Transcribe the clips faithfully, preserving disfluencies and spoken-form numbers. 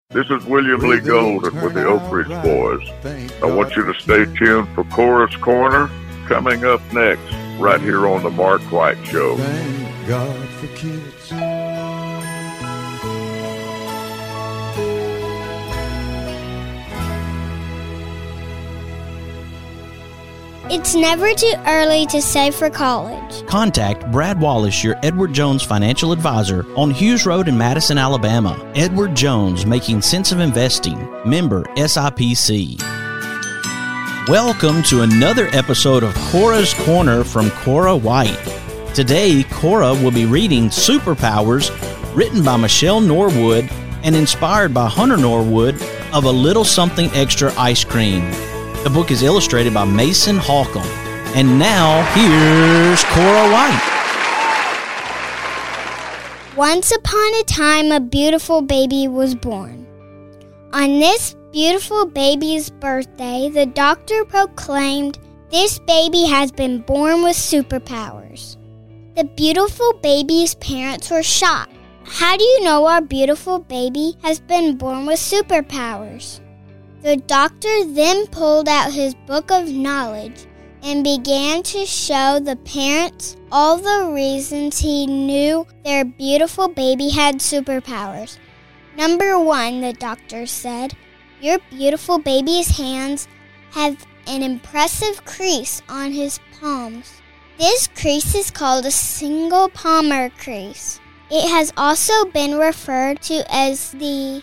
This is William Lee Golden with the Oak Ridge Boys. I want you to stay tuned for Cora's Corner coming up next, right here on the Mark White Show. Thank God for kids. It's never too early to save for college. Contact Brad Wallace, your Edward Jones financial advisor, on Hughes Road in Madison, Alabama. Edward Jones, making sense of investing. Member S I P C. Welcome to another episode of Cora's Corner from Cora White. Today, Cora will be reading Superpowers, written by Michelle Norwood and inspired by Hunter Norwood of A Little Something Extra Ice Cream. The book is illustrated by Mason Holcomb. And now, here's Cora White. Once upon a time, a beautiful baby was born. On this beautiful baby's birthday, the doctor proclaimed, "This baby has been born with superpowers." The beautiful baby's parents were shocked. "How do you know our beautiful baby has been born with superpowers?" The doctor then pulled out his book of knowledge and began to show the parents all the reasons he knew their beautiful baby had superpowers. Number one, the doctor said, "Your beautiful baby's hands have an impressive crease on his palms. This crease is called a single palmar crease. It has also been referred to as the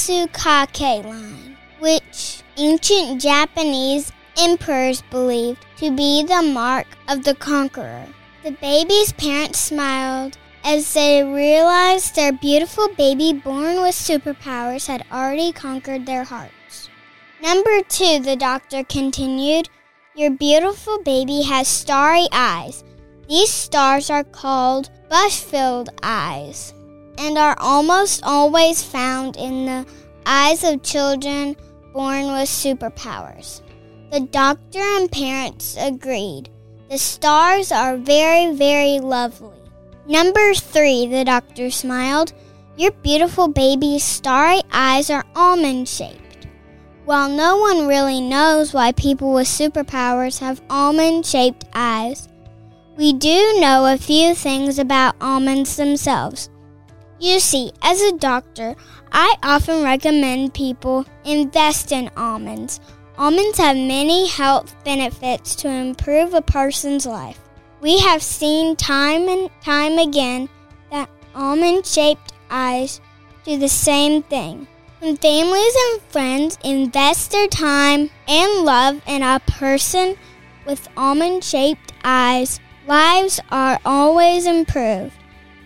Masukake line, which ancient Japanese emperors believed to be the mark of the conqueror." The baby's parents smiled as they realized their beautiful baby born with superpowers had already conquered their hearts. Number two, the doctor continued, "Your beautiful baby has starry eyes. These stars are called bush-filled eyes and are almost always found in the eyes of children born with superpowers." The doctor and parents agreed. The stars are very, very lovely. Number three, the doctor smiled. "Your beautiful baby's starry eyes are almond-shaped." While no one really knows why people with superpowers have almond-shaped eyes, we do know a few things about almonds themselves. You see, as a doctor, I often recommend people invest in almonds. Almonds have many health benefits to improve a person's life. We have seen time and time again that almond-shaped eyes do the same thing. When families and friends invest their time and love in a person with almond-shaped eyes, lives are always improved.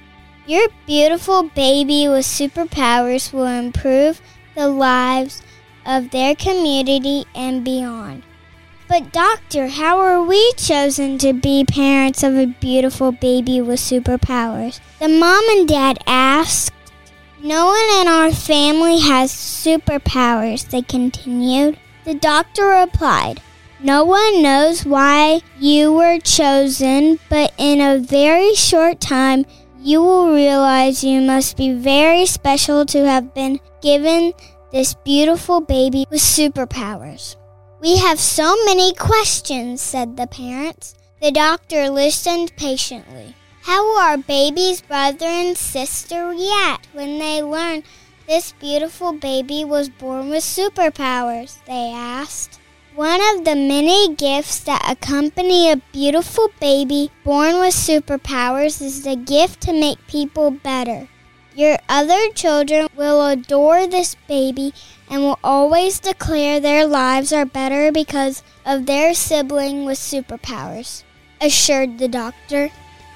Your beautiful baby with superpowers will improve the lives of their community and beyond. But doctor, how are we chosen to be parents of a beautiful baby with superpowers? The mom and dad asked. No one in our family has superpowers, they continued. The doctor replied, no one knows why you were chosen, but in a very short time, you will realize you must be very special to have been given this beautiful baby with superpowers. We have so many questions, said the parents. The doctor listened patiently. How will our baby's brother and sister react when they learn this beautiful baby was born with superpowers? They asked. One of the many gifts that accompany a beautiful baby born with superpowers is the gift to make people better. Your other children will adore this baby and will always declare their lives are better because of their sibling with superpowers, assured the doctor.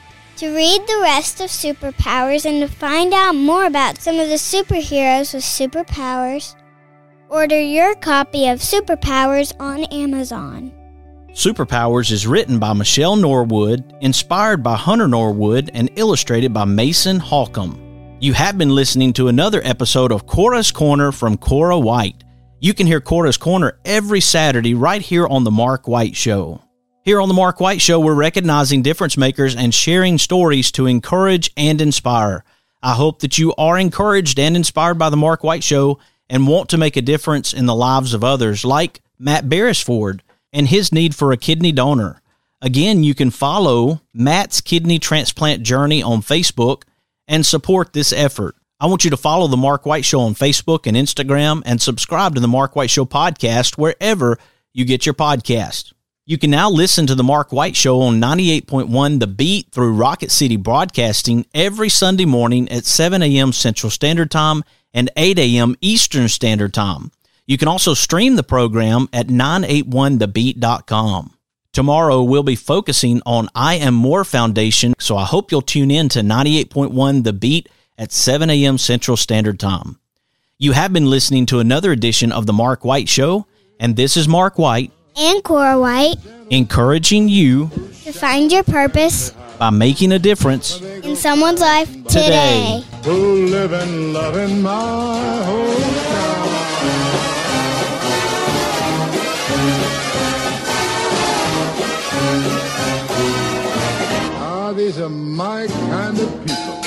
To read the rest of Superpowers and to find out more about some of the superheroes with superpowers, order your copy of Superpowers on Amazon. Superpowers is written by Michelle Norwood, inspired by Hunter Norwood, and illustrated by Mason Holcomb. You have been listening to another episode of Cora's Corner from Cora White. You can hear Cora's Corner every Saturday right here on The Mark White Show. Here on The Mark White Show, we're recognizing difference makers and sharing stories to encourage and inspire. I hope that you are encouraged and inspired by The Mark White Show, and want to make a difference in the lives of others, like Matt Beresford and his need for a kidney donor. Again, you can follow Matt's kidney transplant journey on Facebook and support this effort. I want you to follow The Mark White Show on Facebook and Instagram and subscribe to The Mark White Show podcast wherever you get your podcast. You can now listen to The Mark White Show on ninety-eight point one The Beat through Rocket City Broadcasting every Sunday morning at seven a.m. Central Standard Time and eight a.m. Eastern Standard Time. You can also stream the program at nine eighty-one the beat dot com. Tomorrow, we'll be focusing on I Am More Foundation, so I hope you'll tune in to ninety-eight point one The Beat at seven a.m. Central Standard Time. You have been listening to another edition of The Mark White Show, and this is Mark White and Cora White, encouraging you to find your purpose by making a difference in someone's life today. Who live and love in my hometown. Ah, these are my kind of people.